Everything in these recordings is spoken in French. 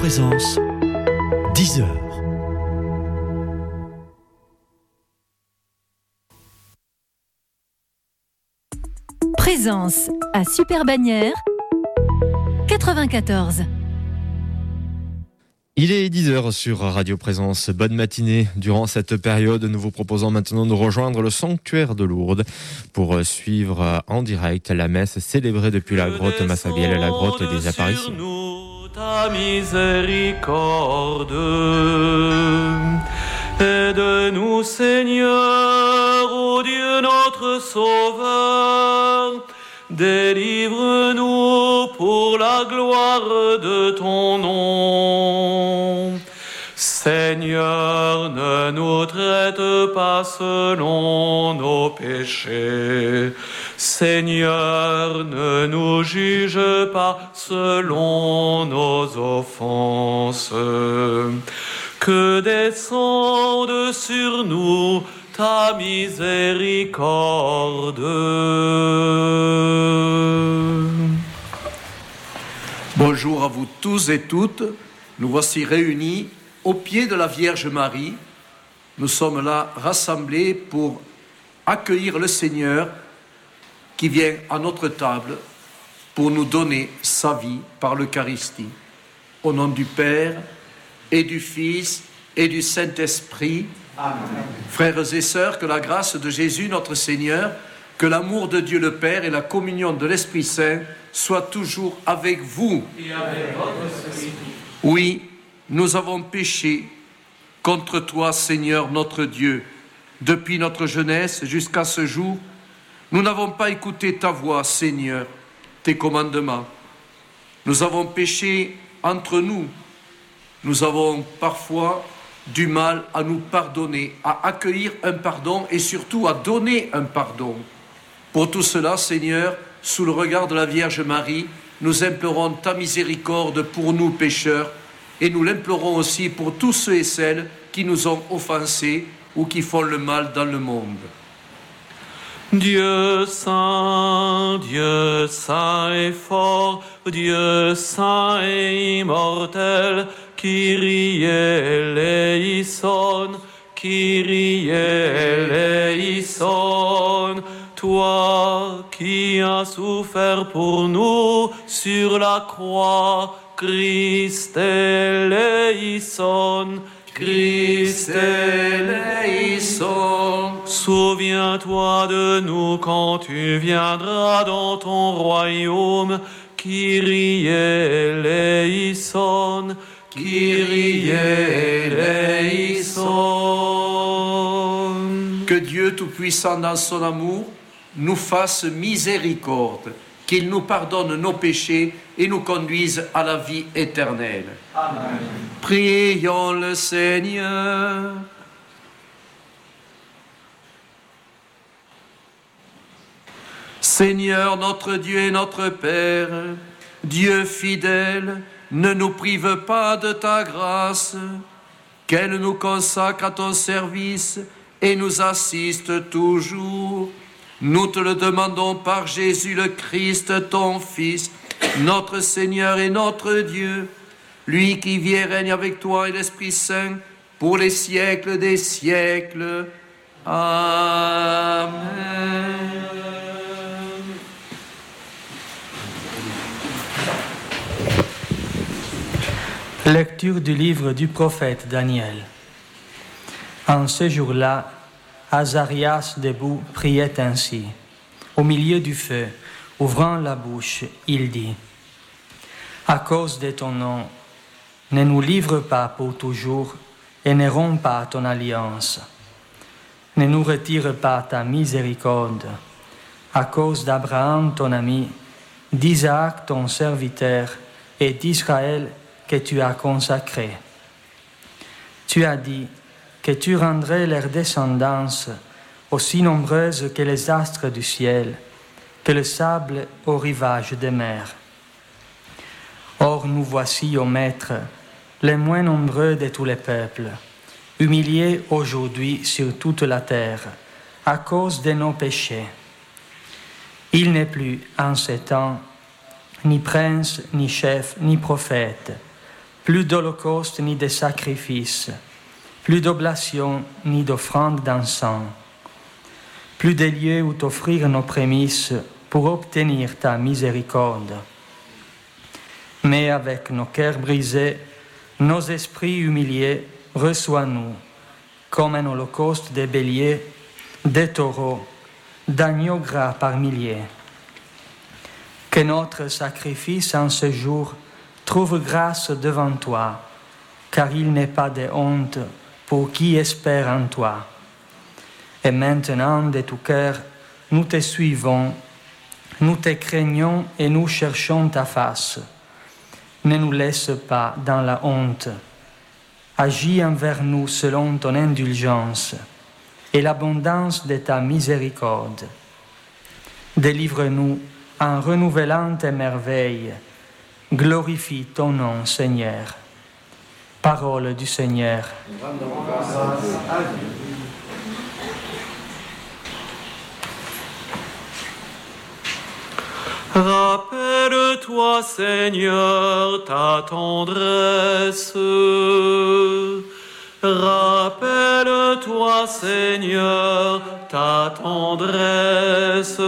Présence, 10 heures. Présence à Super-Bagnères, 94. Il est 10h sur Radio Présence. Bonne matinée. Durant cette période, nous vous proposons maintenant de rejoindre le sanctuaire de Lourdes pour suivre en direct la messe célébrée depuis la grotte Massabielle, la grotte des apparitions. Ta miséricorde, aide-nous Seigneur, ô Dieu notre Sauveur, délivre-nous pour la gloire de ton nom. Seigneur, ne nous traite pas selon nos péchés. Seigneur, ne nous juge pas selon nos offenses. Que descende sur nous ta miséricorde. Bonjour à vous tous et toutes. Nous voici réunis au pied de la Vierge Marie. Nous sommes là rassemblés pour accueillir le Seigneur qui vient à notre table pour nous donner sa vie par l'Eucharistie. Au nom du Père et du Fils et du Saint-Esprit. Amen. Frères et sœurs, que la grâce de Jésus notre Seigneur, que l'amour de Dieu le Père et la communion de l'Esprit Saint soient toujours avec vous. Et avec votre esprit. Oui, nous avons péché contre toi, Seigneur notre Dieu, depuis notre jeunesse jusqu'à ce jour. Nous n'avons pas écouté ta voix, Seigneur, tes commandements. Nous avons péché entre nous. Nous avons parfois du mal à nous pardonner, à accueillir un pardon et surtout à donner un pardon. Pour tout cela, Seigneur, sous le regard de la Vierge Marie, nous implorons ta miséricorde pour nous pécheurs et nous l'implorons aussi pour tous ceux et celles qui nous ont offensés ou qui font le mal dans le monde. Dieu saint et fort, Dieu saint et immortel, Kyrie eleison, Kyrie eleison, toi qui as souffert pour nous sur la croix, Christ eleison, Christ eleison. Souviens-toi de nous quand tu viendras dans ton royaume, Kyrie eleison, Kyrie eleison. Que Dieu Tout-Puissant dans son amour nous fasse miséricorde, qu'il nous pardonne nos péchés et nous conduise à la vie éternelle. Amen. Prions le Seigneur. Seigneur notre Dieu et notre Père, Dieu fidèle, ne nous prive pas de ta grâce, qu'elle nous consacre à ton service et nous assiste toujours. Nous te le demandons par Jésus le Christ, ton Fils, notre Seigneur et notre Dieu, lui qui vit et règne avec toi et l'Esprit Saint pour les siècles des siècles. Amen. Lecture du livre du prophète Daniel. En ce jour-là, Azarias debout priait ainsi. Au milieu du feu, ouvrant la bouche, il dit : à cause de ton nom, ne nous livre pas pour toujours et ne romps pas ton alliance. Ne nous retire pas ta miséricorde. À cause d'Abraham ton ami, d'Isaac ton serviteur et d'Israël que tu as consacré. Tu as dit que tu rendrais leur descendance aussi nombreuse que les astres du ciel, que le sable au rivage des mers. Or nous voici, ô Maître, les moins nombreux de tous les peuples, humiliés aujourd'hui sur toute la terre, à cause de nos péchés. Il n'est plus, en ces temps, ni prince, ni chef, ni prophète, plus d'holocaustes ni de sacrifices, plus d'oblations ni d'offrandes d'encens, plus de lieux où t'offrir nos prémices pour obtenir ta miséricorde. Mais avec nos cœurs brisés, nos esprits humiliés, reçois-nous comme un holocauste de béliers, de taureaux, d'agneaux gras par milliers. Que notre sacrifice en ce jour trouve grâce devant toi, car il n'est pas de honte pour qui espère en toi. Et maintenant, de tout cœur, nous te suivons, nous te craignons et nous cherchons ta face. Ne nous laisse pas dans la honte. Agis envers nous selon ton indulgence et l'abondance de ta miséricorde. Délivre-nous en renouvelant tes merveilles. Glorifie ton nom, Seigneur. Parole du Seigneur. Rappelle-toi, Seigneur, ta tendresse. Rappelle-toi, Seigneur, ta tendresse.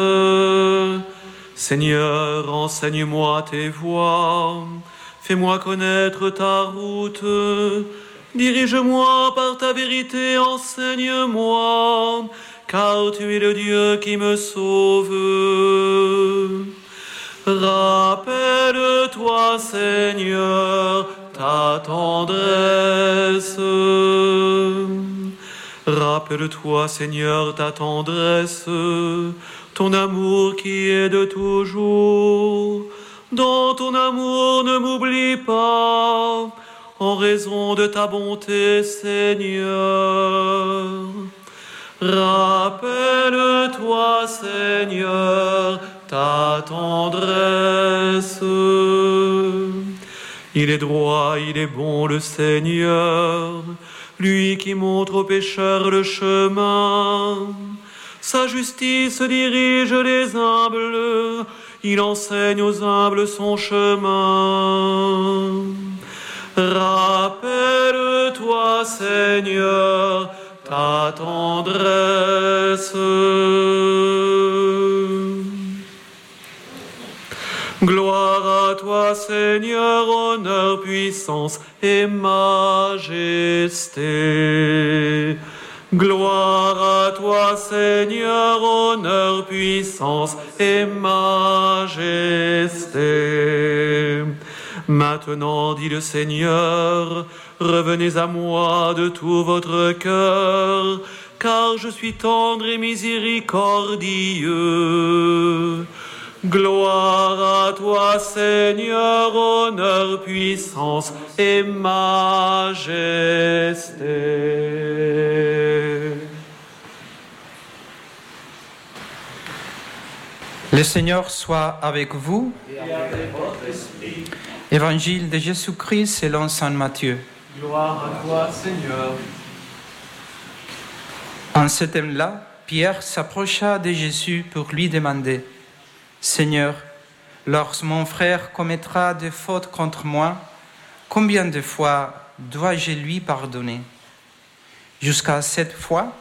Seigneur, enseigne-moi tes voies. Fais-moi connaître ta route. Dirige-moi par ta vérité, enseigne-moi, car tu es le Dieu qui me sauve. Rappelle-toi, Seigneur, ta tendresse. Rappelle-toi, Seigneur, ta tendresse, ton amour qui est de toujours. Dans ton amour, ne m'oublie pas, en raison de ta bonté, Seigneur. Rappelle-toi, Seigneur, ta tendresse. Il est droit, il est bon, le Seigneur, lui qui montre aux pécheurs le chemin. Sa justice dirige les humbles, il enseigne aux humbles son chemin. Rappelle-toi, Seigneur, ta tendresse. Gloire à toi, Seigneur, honneur, puissance et majesté. Gloire à toi, Seigneur, honneur, puissance et majesté. Maintenant, dit le Seigneur, revenez à moi de tout votre cœur, car je suis tendre et miséricordieux. Gloire à toi, Seigneur, honneur, puissance et majesté. Le Seigneur soit avec vous. Et avec votre esprit. Évangile de Jésus-Christ selon saint Matthieu. Gloire à toi, Seigneur. En ce thème-là, Pierre s'approcha de Jésus pour lui demander: Seigneur, lorsque mon frère commettra des fautes contre moi, combien de fois dois-je lui pardonner? Jusqu'à 7 fois?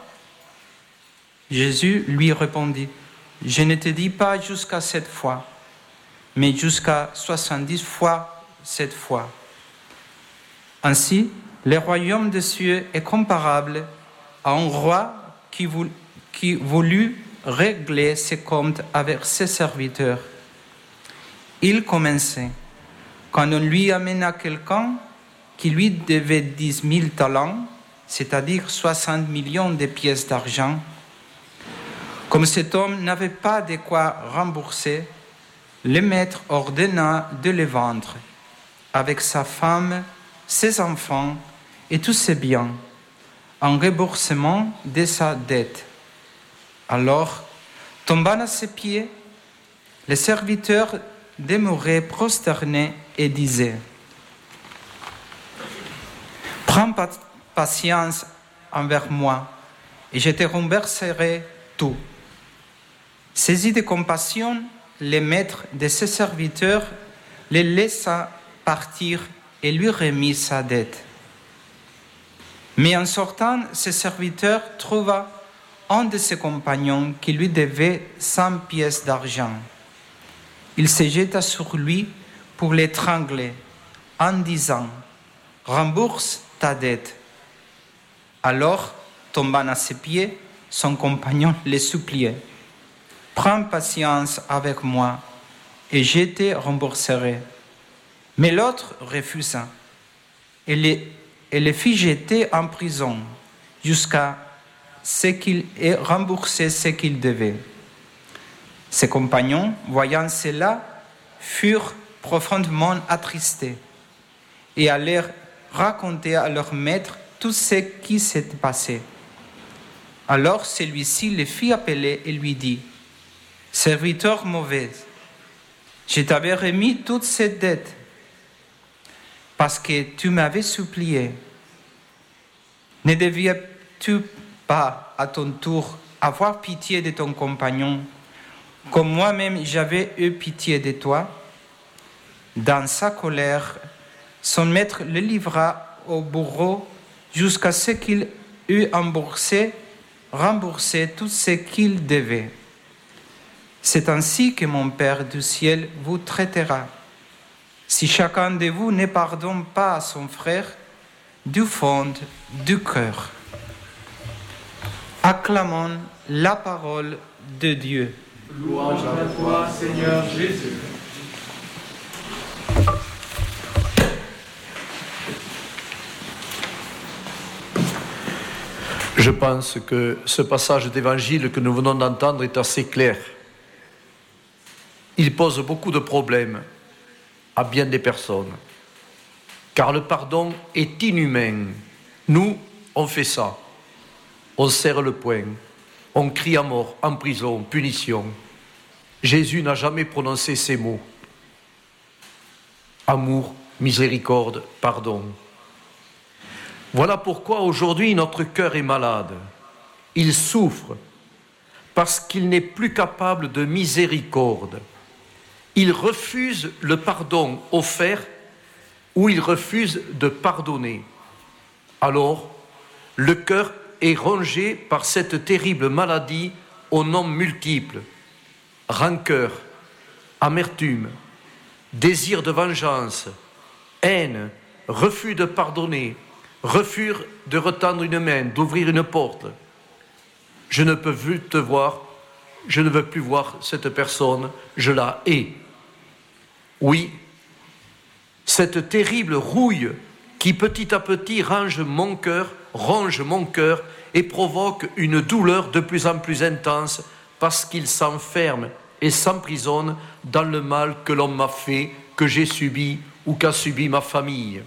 Jésus lui répondit: Je ne te dis pas jusqu'à 7 fois, mais jusqu'à 70 fois 7 fois. Ainsi, le royaume des cieux est comparable à un roi qui voulut régler ses comptes avec ses serviteurs. Il commençait, quand on lui amena quelqu'un qui lui devait 10 000 talents, c'est-à-dire 60 millions de pièces d'argent. Comme cet homme n'avait pas de quoi rembourser, le maître ordonna de le vendre, avec sa femme, ses enfants et tous ses biens, en remboursement de sa dette. Alors, tombant à ses pieds, le serviteur demeurait prosterné et disait: Prends patience envers moi, et je te rembourserai tout. Saisi de compassion, le maître de ses serviteurs les laissa partir et lui remit sa dette. Mais en sortant, ce serviteur trouva un de ses compagnons qui lui devait 100 pièces d'argent. Il se jeta sur lui pour l'étrangler en disant « Rembourse ta dette ». Alors, tombant à ses pieds, son compagnon le suppliait « Prends patience avec moi et je te rembourserai ». Mais l'autre refusa et le fit jeter en prison jusqu'à ce qu'il ait remboursé ce qu'il devait. Ses compagnons, voyant cela, furent profondément attristés et allèrent raconter à leur maître tout ce qui s'était passé. Alors celui-ci le fit appeler et lui dit « Serviteur mauvais, je t'avais remis toutes ces dettes parce que tu m'avais supplié. Ne deviens-tu pas à ton tour avoir pitié de ton compagnon, comme moi-même j'avais eu pitié de toi ?» Dans sa colère, son maître le livra au bourreau jusqu'à ce qu'il eût remboursé tout ce qu'il devait. C'est ainsi que mon Père du ciel vous traitera, si chacun de vous ne pardonne pas à son frère du fond du cœur. Acclamons la parole de Dieu. Louange à toi, Seigneur Jésus. Je pense que ce passage d'évangile que nous venons d'entendre est assez clair. Il pose beaucoup de problèmes à bien des personnes, car le pardon est inhumain. Nous, on fait ça. On serre le poing, on crie à mort, en prison, punition. Jésus n'a jamais prononcé ces mots. Amour, miséricorde, pardon. Voilà pourquoi aujourd'hui notre cœur est malade. Il souffre parce qu'il n'est plus capable de miséricorde. Il refuse le pardon offert ou il refuse de pardonner. Alors, le cœur est rongé par cette terrible maladie aux noms multiples. Rancœur, amertume, désir de vengeance, haine, refus de pardonner, refus de retendre une main, d'ouvrir une porte. Je ne peux plus te voir, je ne veux plus voir cette personne, je la hais. Oui, cette terrible rouille qui petit à petit ronge mon cœur et provoque une douleur de plus en plus intense parce qu'il s'enferme et s'emprisonne dans le mal que l'on m'a fait, que j'ai subi ou qu'a subi ma famille.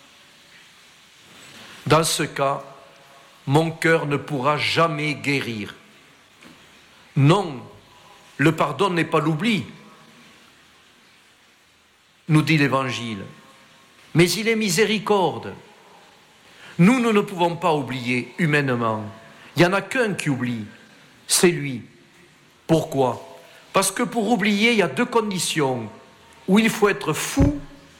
Dans ce cas, mon cœur ne pourra jamais guérir. Non, le pardon n'est pas l'oubli, nous dit l'Évangile, mais il est miséricorde. Nous ne pouvons pas oublier humainement. Il n'y en a qu'un qui oublie, c'est lui. Pourquoi ? Parce que pour oublier, il y a deux conditions, où il faut être fou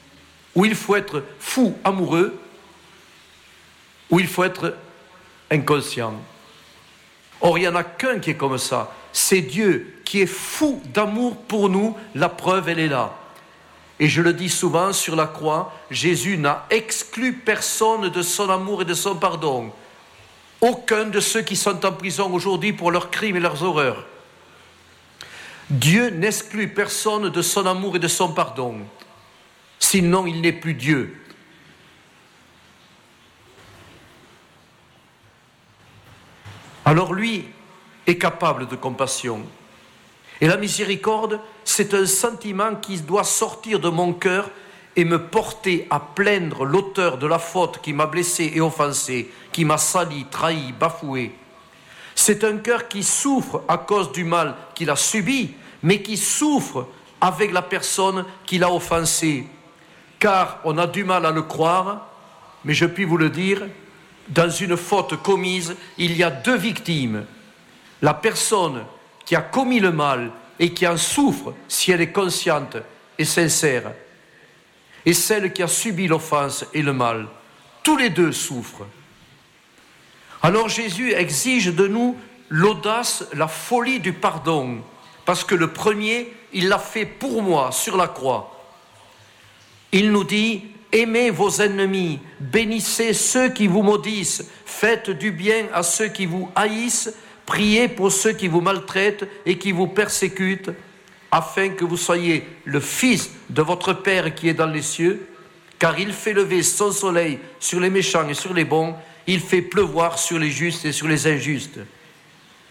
amoureux, où il faut être inconscient. Or, il n'y en a qu'un qui est comme ça. C'est Dieu qui est fou d'amour pour nous. La preuve, elle est là. Et je le dis souvent, sur la croix, Jésus n'a exclu personne de son amour et de son pardon. Aucun de ceux qui sont en prison aujourd'hui pour leurs crimes et leurs horreurs. Dieu n'exclut personne de son amour et de son pardon. Sinon, il n'est plus Dieu. Alors lui est capable de compassion. Et la miséricorde, c'est un sentiment qui doit sortir de mon cœur et me porter à plaindre l'auteur de la faute qui m'a blessé et offensé, qui m'a sali, trahi, bafoué. C'est un cœur qui souffre à cause du mal qu'il a subi, mais qui souffre avec la personne qui l'a offensé. Car on a du mal à le croire, mais je puis vous le dire, dans une faute commise, il y a deux victimes. La personne qui a commis le mal et qui en souffre si elle est consciente et sincère. et celle qui a subi l'offense et le mal. Tous les deux souffrent. Alors Jésus exige de nous l'audace, la folie du pardon, parce que le premier, il l'a fait pour moi sur la croix. Il nous dit, aimez vos ennemis, bénissez ceux qui vous maudissent, faites du bien à ceux qui vous haïssent, priez pour ceux qui vous maltraitent et qui vous persécutent, afin que vous soyez le fils de votre Père qui est dans les cieux, car il fait lever son soleil sur les méchants et sur les bons, il fait pleuvoir sur les justes et sur les injustes. Pourquoi ?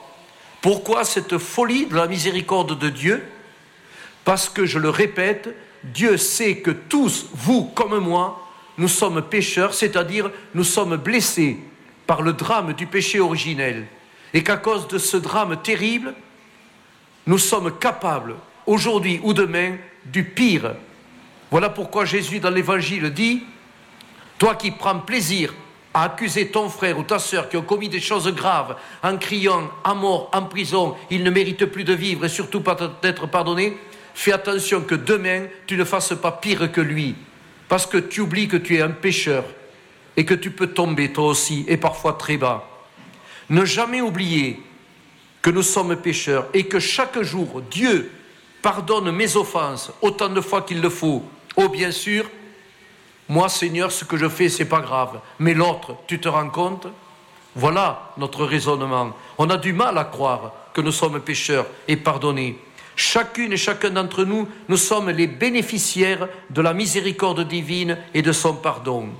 Pourquoi cette folie de la miséricorde de Dieu ? Parce que, je le répète, Dieu sait que tous, vous comme moi, nous sommes pécheurs, c'est-à-dire nous sommes blessés par le drame du péché originel. Et qu'à cause de ce drame terrible, nous sommes capables, aujourd'hui ou demain, du pire. Voilà pourquoi Jésus, dans l'Évangile, dit « Toi qui prends plaisir à accuser ton frère ou ta sœur qui ont commis des choses graves en criant à mort, en prison, il ne mérite plus de vivre et surtout pas d'être pardonné, fais attention que demain, tu ne fasses pas pire que lui, parce que tu oublies que tu es un pécheur et que tu peux tomber toi aussi, et parfois très bas. Ne jamais oublier que nous sommes pécheurs et que chaque jour, Dieu pardonne mes offenses autant de fois qu'il le faut. Oh, bien sûr, moi, Seigneur, ce que je fais, c'est pas grave. Mais l'autre, tu te rends compte ? Voilà notre raisonnement. On a du mal à croire que nous sommes pécheurs et pardonnés. Chacune et chacun d'entre nous, nous sommes les bénéficiaires de la miséricorde divine et de son pardon.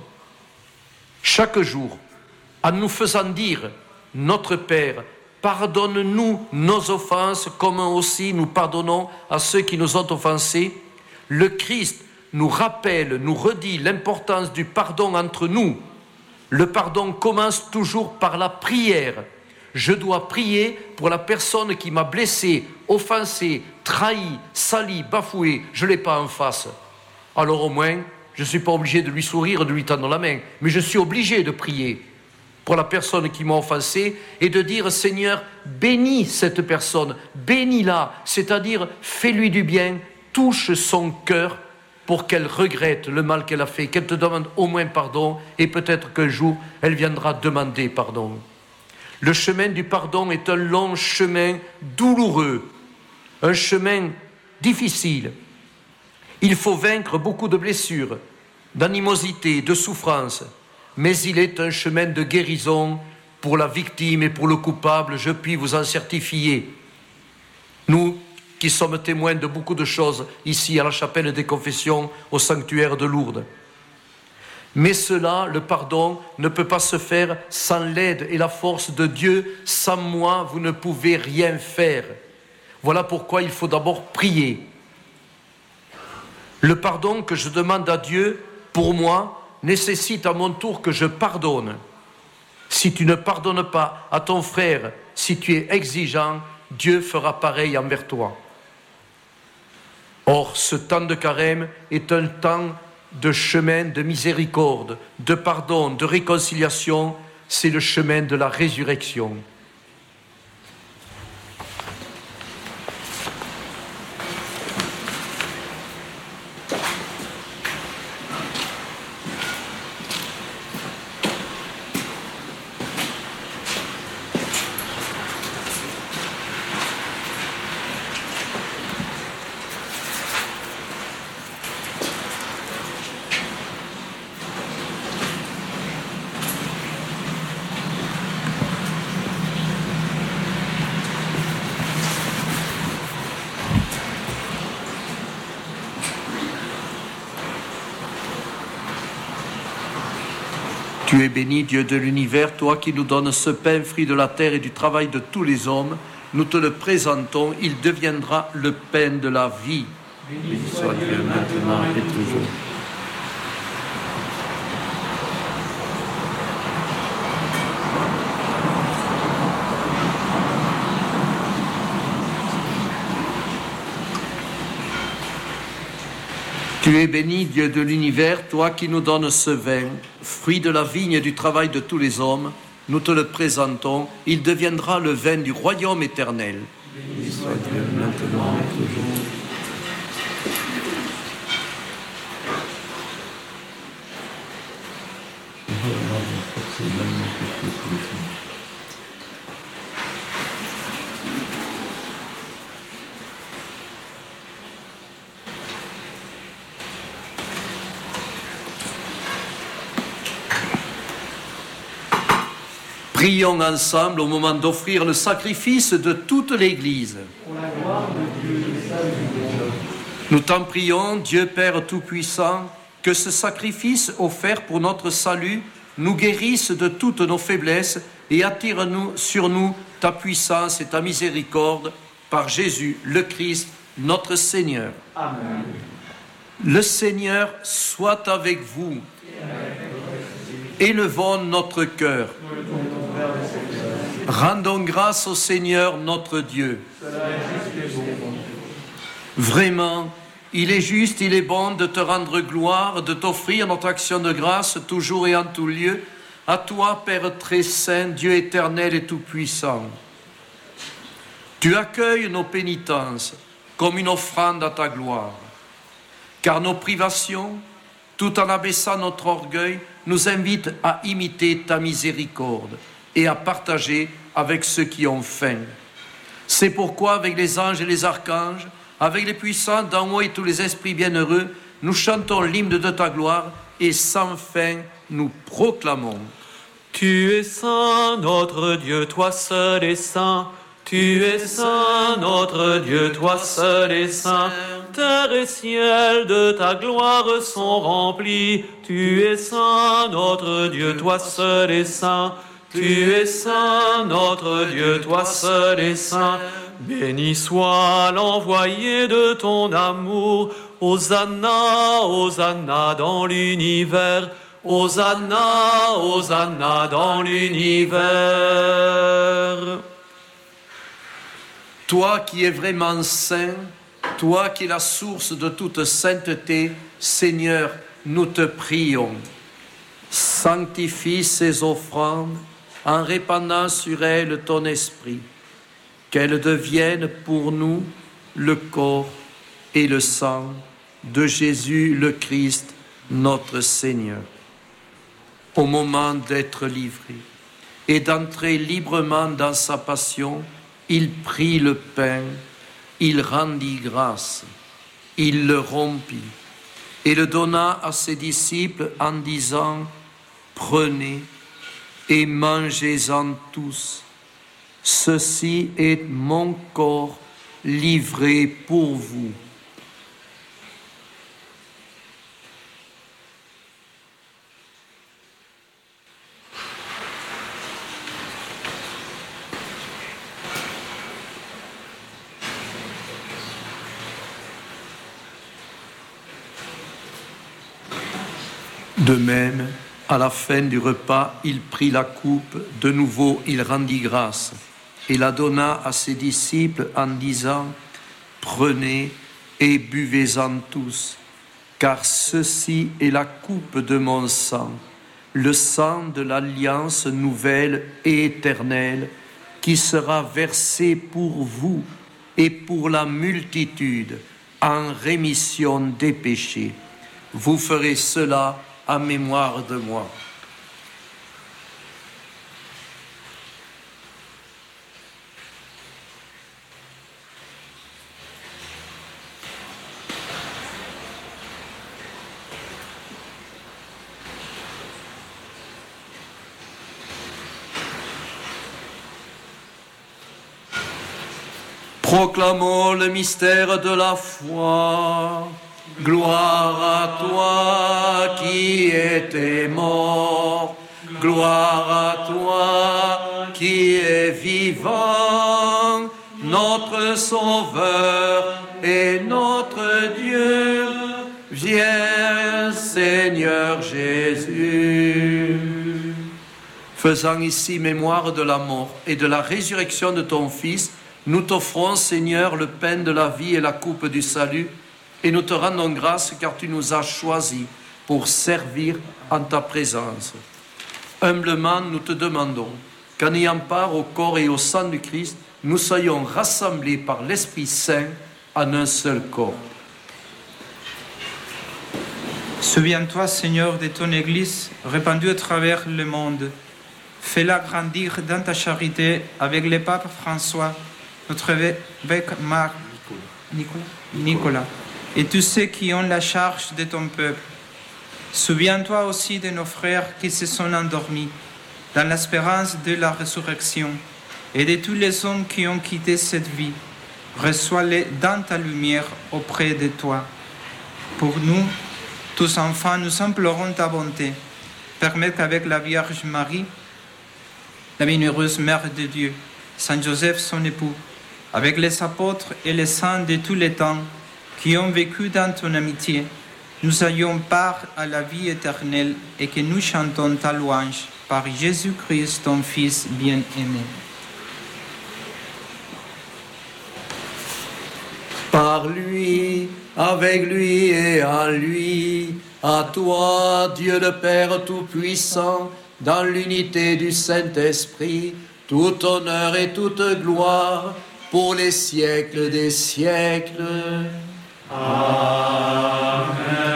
Chaque jour, en nous faisant dire « Notre Père, pardonne-nous nos offenses comme aussi nous pardonnons à ceux qui nous ont offensés », le Christ nous rappelle, nous redit l'importance du pardon entre nous. Le pardon commence toujours par la prière. Je dois prier pour la personne qui m'a blessé, offensé, trahi, sali, bafoué. Je ne l'ai pas en face. Alors au moins, je ne suis pas obligé de lui sourire, de lui tendre la main, mais je suis obligé de prier pour la personne qui m'a offensé et de dire « Seigneur, bénis cette personne, bénis-la », c'est-à-dire fais-lui du bien, touche son cœur pour qu'elle regrette le mal qu'elle a fait, qu'elle te demande au moins pardon, et peut-être qu'un jour, elle viendra demander pardon. Le chemin du pardon est un long chemin douloureux, un chemin difficile. Il faut vaincre beaucoup de blessures, d'animosité, de souffrance, mais il est un chemin de guérison pour la victime et pour le coupable, je puis vous en certifier. Nous, qui sommes témoins de beaucoup de choses ici à la chapelle des confessions, au sanctuaire de Lourdes. Mais cela, le pardon, ne peut pas se faire sans l'aide et la force de Dieu. Sans moi, vous ne pouvez rien faire. Voilà pourquoi il faut d'abord prier. Le pardon que je demande à Dieu, pour moi, nécessite à mon tour que je pardonne. Si tu ne pardonnes pas à ton frère, si tu es exigeant, Dieu fera pareil envers toi. Or, ce temps de carême est un temps de chemin de miséricorde, de pardon, de réconciliation. C'est le chemin de la résurrection. Tu es béni, Dieu de l'univers, toi qui nous donnes ce pain, fruit de la terre et du travail de tous les hommes. Nous te le présentons, il deviendra le pain de la vie. Béni soit Dieu maintenant et toujours. Tu es béni, Dieu de l'univers, toi qui nous donnes ce vin, fruit de la vigne et du travail de tous les hommes, nous te le présentons, il deviendra le vin du royaume éternel. Béni soit Dieu maintenant et toujours. Prions ensemble au moment d'offrir le sacrifice de toute l'Église. Nous t'en prions, Dieu Père Tout-Puissant, que ce sacrifice offert pour notre salut nous guérisse de toutes nos faiblesses et attire sur nous ta puissance et ta miséricorde par Jésus, le Christ, notre Seigneur. Amen. Le Seigneur soit avec vous. Élevons notre cœur. Rendons grâce au Seigneur notre Dieu. Vraiment, il est juste, il est bon de te rendre gloire, de t'offrir notre action de grâce toujours et en tout lieu, à toi, Père très saint, Dieu éternel et tout-puissant. Tu accueilles nos pénitences comme une offrande à ta gloire, car nos privations, tout en abaissant notre orgueil, nous invitent à imiter ta miséricorde et à partager avec ceux qui ont faim. C'est pourquoi, avec les anges et les archanges, avec les puissants d'en haut et tous les esprits bienheureux, nous chantons l'hymne de ta gloire et sans fin nous proclamons. Tu es saint, notre Dieu, toi seul es saint. Tu es saint, notre Dieu, toi seul es saint. Terre et ciel de ta gloire sont remplis. Tu es saint, notre Dieu, toi seul es saint. Tu es saint, notre Dieu, toi seul es saint. Béni soit l'envoyé de ton amour. Hosanna, Hosanna dans l'univers. Hosanna, Hosanna dans l'univers. Toi qui es vraiment saint, toi qui es la source de toute sainteté, Seigneur, nous te prions. Sanctifie ces offrandes en répandant sur elles ton esprit, qu'elles deviennent pour nous le corps et le sang de Jésus le Christ, notre Seigneur. Au moment d'être livré et d'entrer librement dans sa passion, il prit le pain, il rendit grâce, il le rompit et le donna à ses disciples en disant « Prenez et mangez-en tous. Ceci est mon corps livré pour vous. » De même, à la fin du repas, il prit la coupe, de nouveau il rendit grâce et la donna à ses disciples en disant « Prenez et buvez-en tous, car ceci est la coupe de mon sang, le sang de l'alliance nouvelle et éternelle, qui sera versé pour vous et pour la multitude en rémission des péchés. Vous ferez cela en mémoire de moi. » Proclamons le mystère de la foi. Gloire à toi qui étais mort, gloire à toi qui es vivant, notre Sauveur et notre Dieu. Viens, Seigneur Jésus. Faisant ici mémoire de la mort et de la résurrection de ton Fils, nous t'offrons, Seigneur, le pain de la vie et la coupe du salut, et nous te rendons grâce car tu nous as choisis pour servir en ta présence. Humblement, nous te demandons qu'en ayant part au corps et au sang du Christ, nous soyons rassemblés par l'Esprit Saint en un seul corps. Souviens-toi, Seigneur, de ton Église répandue à travers le monde Fais-la grandir dans ta charité avec le pape François, notre évêque Nicolas, et tous ceux qui ont la charge de ton peuple. Souviens-toi aussi de nos frères qui se sont endormis dans l'espérance de la résurrection et de tous les hommes qui ont quitté cette vie. Reçois-les dans ta lumière auprès de toi. Pour nous, tous enfants, nous implorons ta bonté. Permets qu'avec la Vierge Marie, la bienheureuse Mère de Dieu, Saint Joseph son époux, avec les apôtres et les saints de tous les temps qui ont vécu dans ton amitié, nous ayons part à la vie éternelle et que nous chantons ta louange par Jésus-Christ, ton Fils bien-aimé. Par lui, avec lui et en lui, à toi, Dieu le Père Tout-Puissant, dans l'unité du Saint-Esprit, tout honneur et toute gloire pour les siècles des siècles. Amen.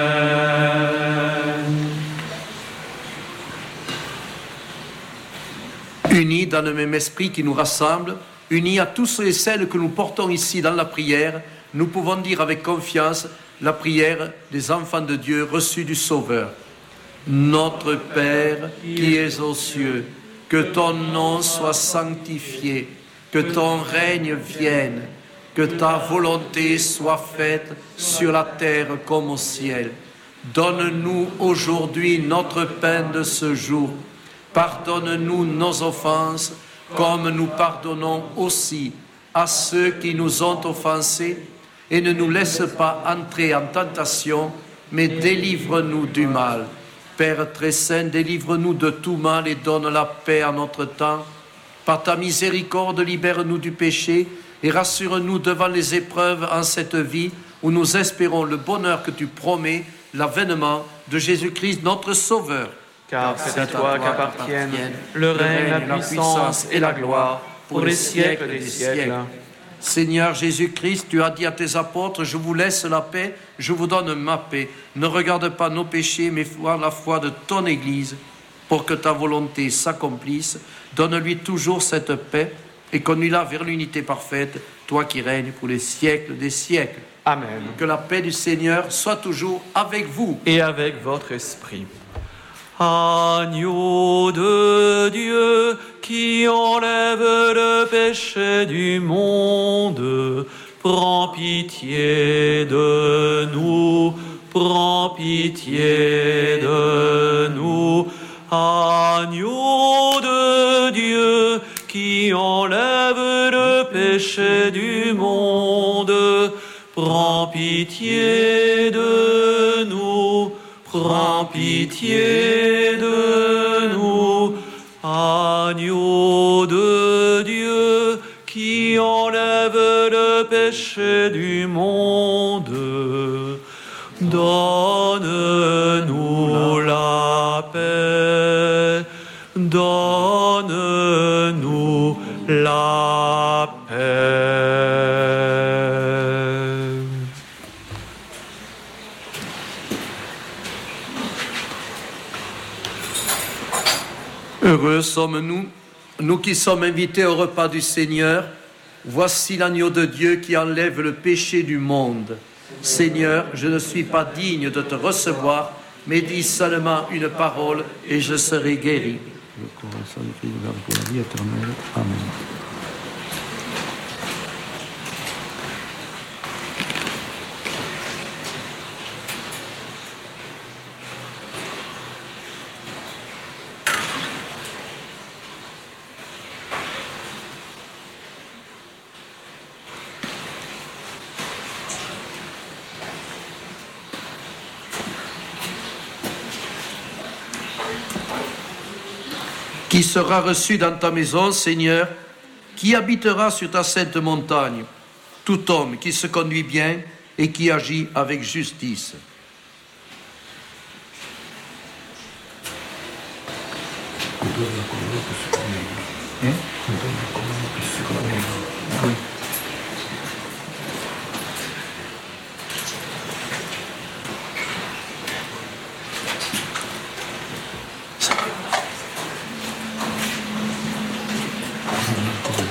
Unis dans le même esprit qui nous rassemble, unis à tous ceux et celles que nous portons ici dans la prière, nous pouvons dire avec confiance la prière des enfants de Dieu reçus du Sauveur. Notre Père qui es aux cieux, que ton nom soit sanctifié, que ton règne vienne, que ta volonté soit faite sur la terre comme au ciel. Donne-nous aujourd'hui notre pain de ce jour. Pardonne-nous nos offenses, comme nous pardonnons aussi à ceux qui nous ont offensés, et ne nous laisse pas entrer en tentation, mais délivre-nous du mal. Père très saint, délivre-nous de tout mal et donne la paix à notre temps. Par ta miséricorde, libère-nous du péché et rassure-nous devant les épreuves en cette vie où nous espérons le bonheur que tu promets, l'avènement de Jésus-Christ, notre Sauveur. Car c'est à toi qu'appartiennent le règne, la puissance et la gloire pour les siècles des siècles. Seigneur Jésus-Christ, tu as dit à tes apôtres, je vous laisse la paix, je vous donne ma paix. Ne regarde pas nos péchés, mais vois la foi de ton Église, pour que ta volonté s'accomplisse. Donne-lui toujours cette paix et conduis-la vers l'unité parfaite, toi qui règnes pour les siècles des siècles. Amen. Que la paix du Seigneur soit toujours avec vous. Et avec votre esprit. Agneau de Dieu qui enlève le péché du monde, prends pitié de nous, prends pitié de nous. Agneau de Dieu qui enlève le péché du monde, prends pitié de nous. Prends pitié de nous, agneau de Dieu, qui enlève le péché du monde. Donne-nous la paix, donne-nous la paix. Heureux sommes-nous, nous qui sommes invités au repas du Seigneur. Voici l'agneau de Dieu qui enlève le péché du monde. Seigneur, je ne suis pas digne de te recevoir, mais dis seulement une parole et je serai guéri. Le corps et le sang du Christ nous garde pour la vie éternelle. Amen. Qui sera reçu dans ta maison, Seigneur? Qui habitera sur ta sainte montagne? Tout homme qui se conduit bien et qui agit avec justice.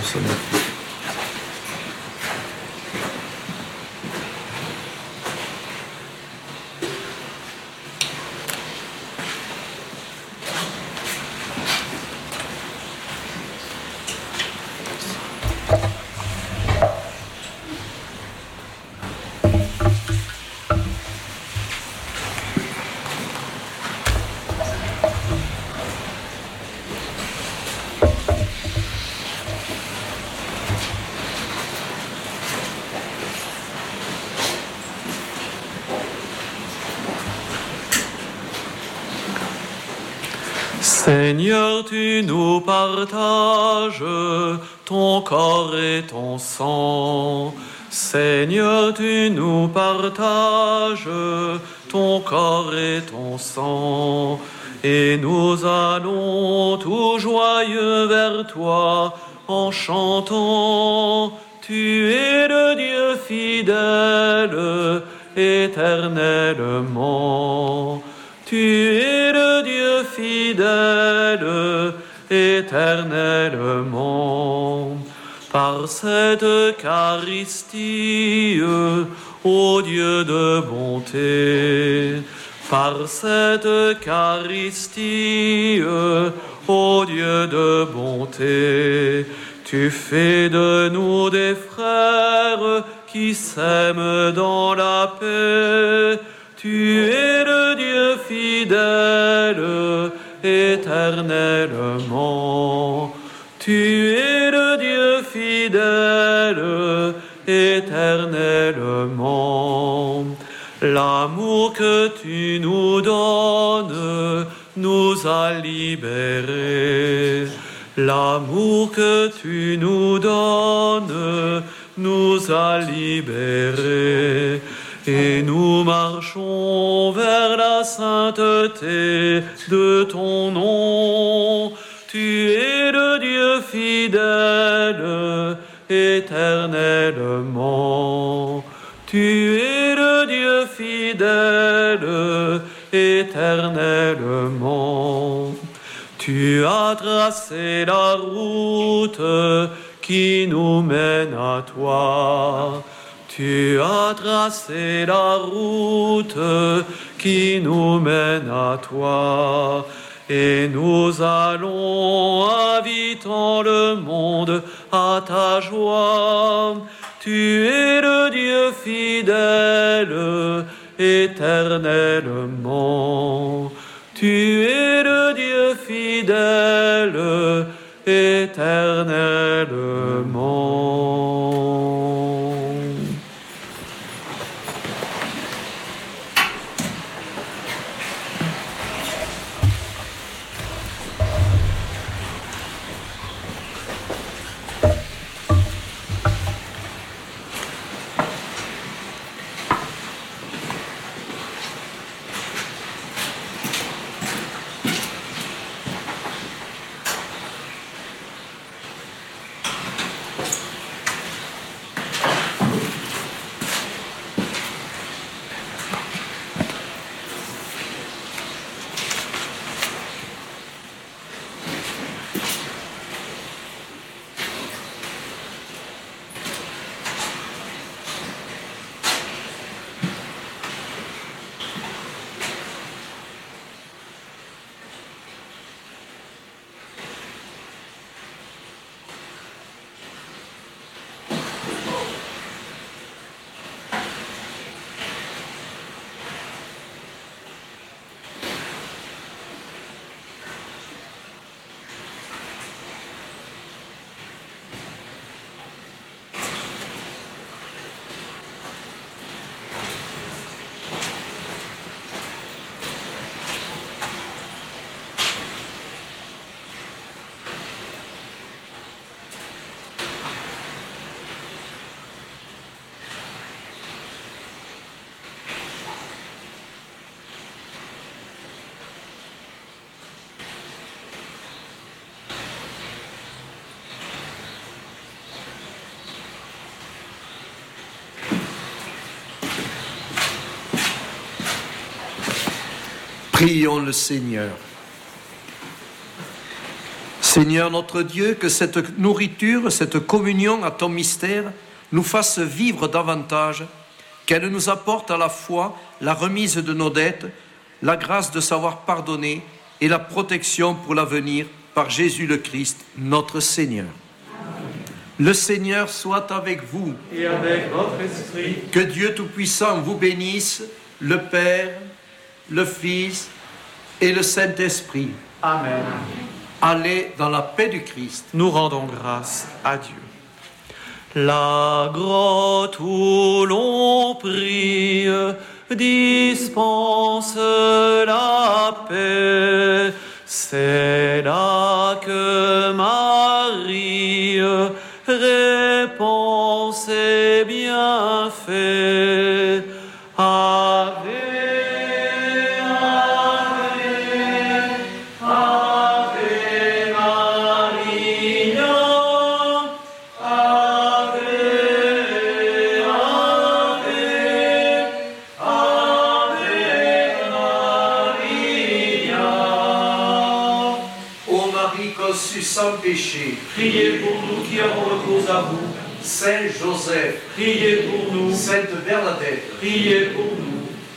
Seigneur, tu nous partages ton corps et ton sang. Seigneur, tu nous partages ton corps et ton sang. Et nous allons tout joyeux vers toi en chantant. Tu es le Dieu fidèle éternellement. Tu es le Dieu fidèle éternellement. Par cette Eucharistie, ô Dieu de bonté, par cette Eucharistie, ô Dieu de bonté, tu fais de nous des frères qui s'aiment dans la paix. Tu es le Dieu fidèle éternellement. Tu es le Dieu fidèle éternellement. L'amour que tu nous donnes nous a libérés. L'amour que tu nous donnes nous a libérés. Et nous marchons vers la sainteté de ton nom. Tu es le Dieu fidèle éternellement. Tu es le Dieu fidèle éternellement. Tu as tracé la route qui nous mène à toi. Tu as tracé la route qui nous mène à toi. Et nous allons, invitant le monde à ta joie. Tu es le Dieu fidèle éternellement. Tu es le Dieu fidèle éternellement. Prions le Seigneur. Seigneur notre Dieu, que cette nourriture, cette communion à ton mystère nous fasse vivre davantage, qu'elle nous apporte à la fois la remise de nos dettes, la grâce de savoir pardonner et la protection pour l'avenir par Jésus le Christ, notre Seigneur. Le Seigneur soit avec vous. Et avec votre esprit. Que Dieu Tout-Puissant vous bénisse, le Père, le Fils et le Saint-Esprit. Amen. Allez dans la paix du Christ. Nous rendons grâce à Dieu. La grotte où l'on prie dispense la paix. C'est là que Marie répand ses bienfaits. Ave, Ave, Ave Maria. Ave, Ave, Ave Maria. Ô Marie conçue sans péché, Priez pour nous qui avons recours à vous. Saint Joseph, Priez pour nous. Sainte Bernadette, Priez pour nous.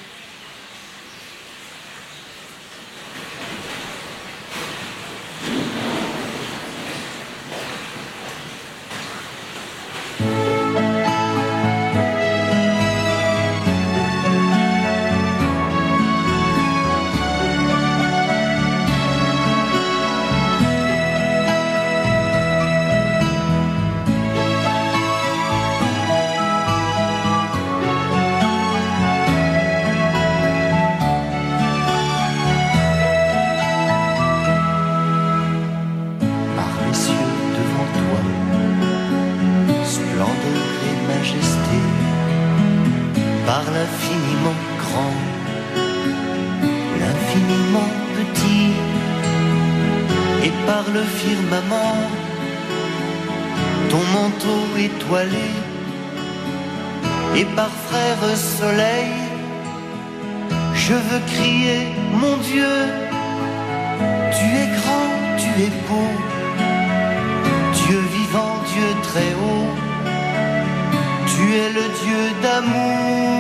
Par les cieux devant toi, splendeur et majesté, par l'infiniment grand, l'infiniment petit, et par le firmament, ton manteau étoilé, et par frère soleil, je veux crier, mon Dieu, tu es grand, tu es beau, Dieu vivant, Dieu très haut, tu es le Dieu d'amour.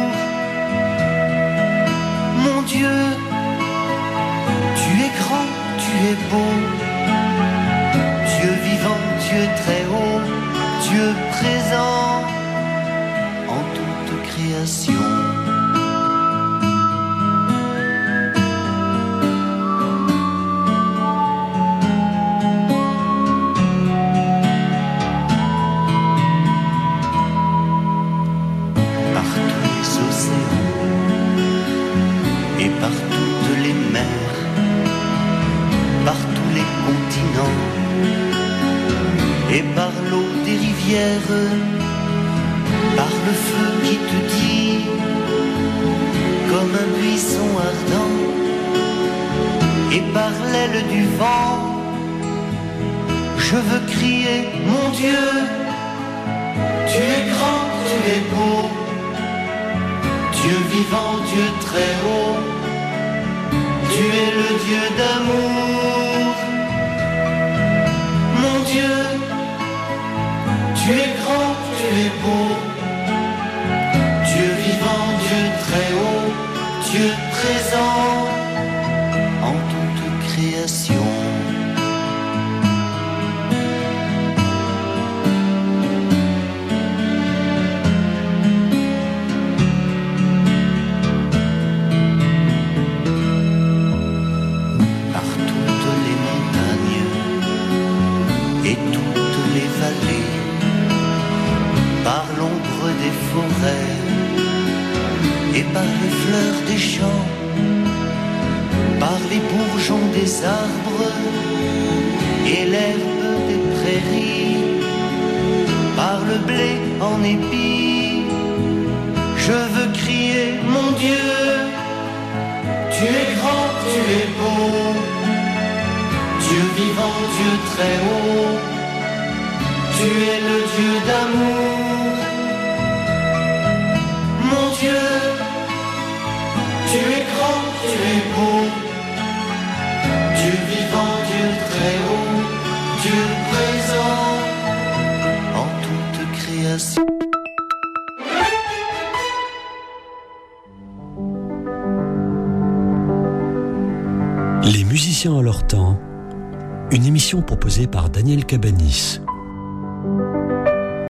Mon Dieu, tu es grand, tu es beau, Dieu vivant, Dieu très haut, Dieu présent en toute création. Par tous les océans et par toutes les mers, par tous les continents et par l'eau des rivières, par le feu qui te dit comme un buisson ardent, et par l'aile du vent, je veux crier, mon Dieu, tu es grand, tu es beau, Dieu vivant, Dieu très haut, tu es le Dieu d'amour. Mon Dieu, tu es grand, tu es beau, Dieu vivant, Dieu très haut, Dieu présent en toute création. Par toutes les montagnes et toutes les vallées, par l'ombre des forêts et par les fleurs des champs, par les bourgeons des arbres et l'herbe des prairies, par le blé en épi, je veux crier, mon Dieu, tu es grand, tu es beau, Dieu vivant, Dieu très haut, tu es le Dieu d'amour. Mon Dieu, tu es grand, tu es beau, Dieu vivant, Dieu très haut, Les musiciens en leur temps, une émission proposée par Daniel Cabanis.